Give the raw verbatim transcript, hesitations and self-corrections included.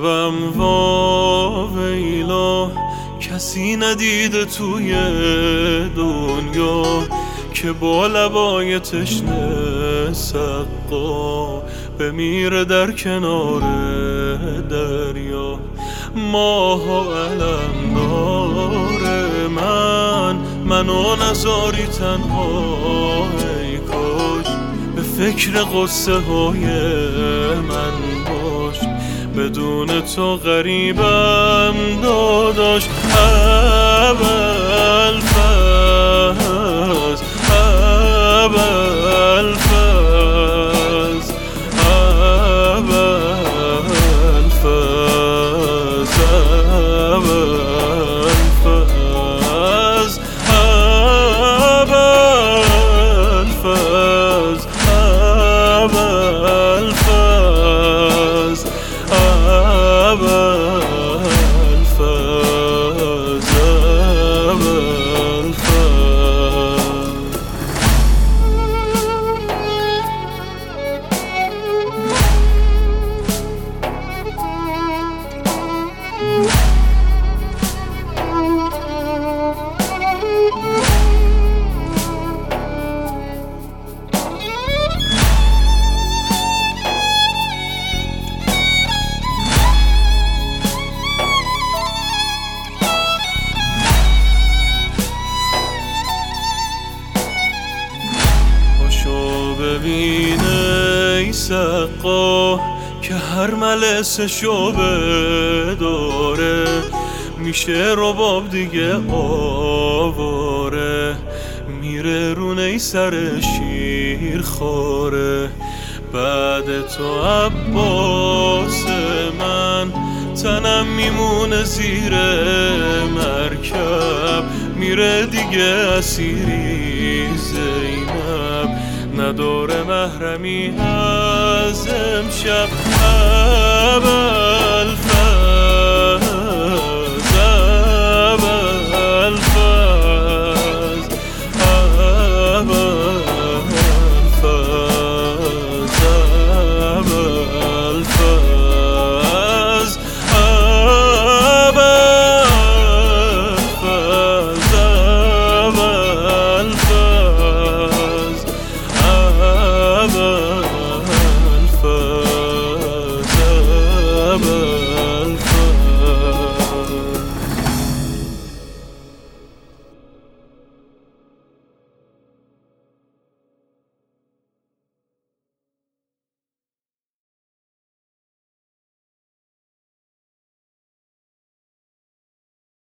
شبم وا ویلا، کسی ندیده توی دنیا که با لبای تشنه سقا بمیره در کنار دریا. ماها علم داره من منو نذاری تنها، ای کاش به فکر قصه های من باش، بدون تو غریبم داداش. ابوالفضل ابوالفضل ابوالفضل ابوالفضل ابوالفضل ابوالفضل ببین ای سقا که هر ملسشو بداره، میشه رباب دیگه آواره، میره رونه سر شیر خواره. بعد تو عباس من تنم میمونه زیر مرکب، میره دیگه اسیری زینب، نداره محرمی از امشب.